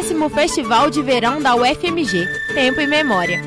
10º Festival de Verão da UFMG, Tempo e Memória.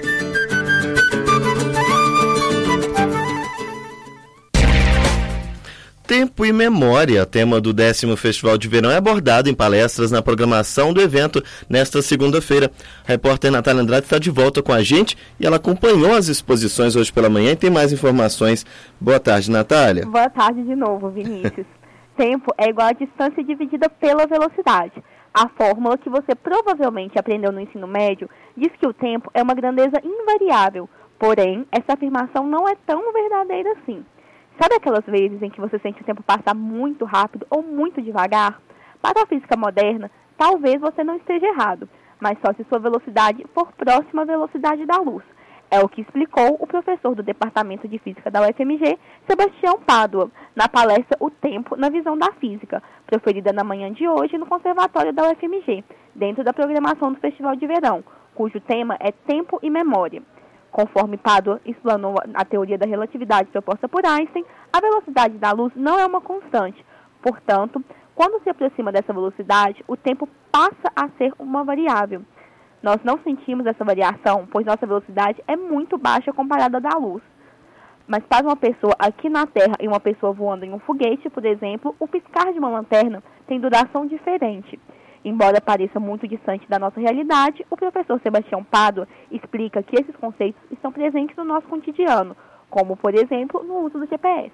Tempo e Memória, tema do 10º Festival de Verão, é abordado em palestras na programação do evento nesta segunda-feira. A repórter Natália Andrade está de volta com a gente e ela acompanhou as exposições hoje pela manhã e tem mais informações. Boa tarde, Natália. Boa tarde de novo, Vinícius. Tempo é igual a distância dividida pela velocidade. A fórmula que você provavelmente aprendeu no ensino médio diz que o tempo é uma grandeza invariável. Porém, essa afirmação não é tão verdadeira assim. Sabe aquelas vezes em que você sente o tempo passar muito rápido ou muito devagar? Para a física moderna, talvez você não esteja errado, mas só se sua velocidade for próxima à velocidade da luz. É o que explicou o professor do Departamento de Física da UFMG, Sebastião Pádua, na palestra O Tempo na Visão da Física, proferida na manhã de hoje no Conservatório da UFMG, dentro da programação do Festival de Verão, cujo tema é Tempo e Memória. Conforme Pádua explanou a teoria da relatividade proposta por Einstein, a velocidade da luz não é uma constante. Portanto, quando se aproxima dessa velocidade, o tempo passa a ser uma variável. Nós não sentimos essa variação, pois nossa velocidade é muito baixa comparada à da luz. Mas para uma pessoa aqui na Terra e uma pessoa voando em um foguete, por exemplo, o piscar de uma lanterna tem duração diferente. Embora pareça muito distante da nossa realidade, o professor Sebastião Pádua explica que esses conceitos estão presentes no nosso cotidiano, como, por exemplo, no uso do GPS.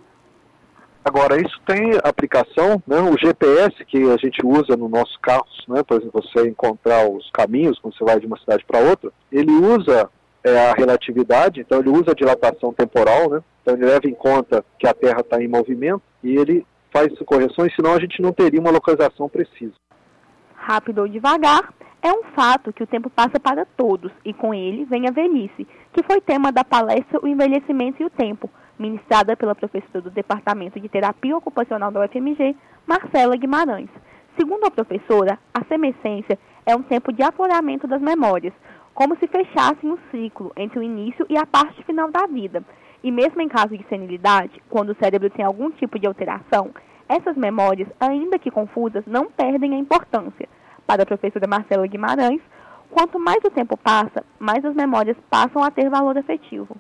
Agora, isso tem aplicação, né? O GPS que a gente usa no nosso carro, né? Por exemplo, você encontrar os caminhos quando você vai de uma cidade para outra, ele usa a relatividade, então ele usa a dilatação temporal, né? Então ele leva em conta que a Terra está em movimento e ele faz correções, senão a gente não teria uma localização precisa. Rápido ou devagar, é um fato que o tempo passa para todos, e com ele vem a velhice, que foi tema da palestra O Envelhecimento e o Tempo, ministrada pela professora do Departamento de Terapia Ocupacional da UFMG, Marcela Guimarães. Segundo a professora, a senescência é um tempo de afloramento das memórias, como se fechassem um ciclo entre o início e a parte final da vida. E mesmo em caso de senilidade, quando o cérebro tem algum tipo de alteração, essas memórias, ainda que confusas, não perdem a importância. Para a professora Marcela Guimarães, quanto mais o tempo passa, mais as memórias passam a ter valor afetivo.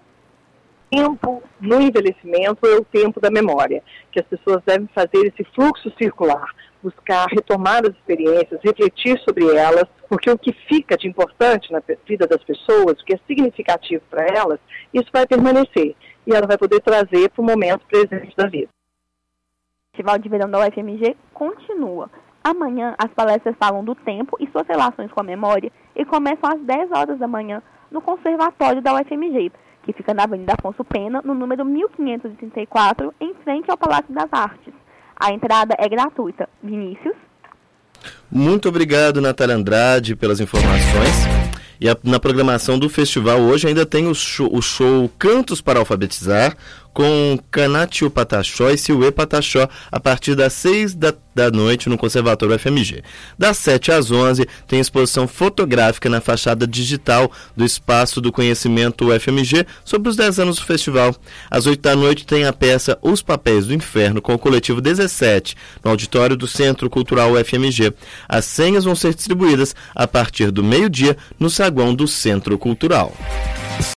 O tempo no envelhecimento é o tempo da memória, que as pessoas devem fazer esse fluxo circular, buscar retomar as experiências, refletir sobre elas, porque o que fica de importante na vida das pessoas, o que é significativo para elas, isso vai permanecer e ela vai poder trazer para o momento presente da vida. O Festival de Verão da UFMG continua. Amanhã, as palestras falam do tempo e suas relações com a memória e começam às 10 horas da manhã no Conservatório da UFMG, que fica na Avenida Afonso Pena, no número 1534, em frente ao Palácio das Artes. A entrada é gratuita. Vinícius? Muito obrigado, Natália Andrade, pelas informações. E na programação do festival hoje ainda tem o show Cantos para Alfabetizar, com Canatio Pataxó e Silê Pataxó, a partir das 6 da noite no Conservatório UFMG. Das 7 às 11 tem exposição fotográfica na fachada digital do Espaço do Conhecimento UFMG sobre os 10 anos do festival. Às 8 da noite tem a peça Os Papéis do Inferno, com o coletivo 17, no auditório do Centro Cultural UFMG. As senhas vão ser distribuídas a partir do meio-dia no saguão do Centro Cultural.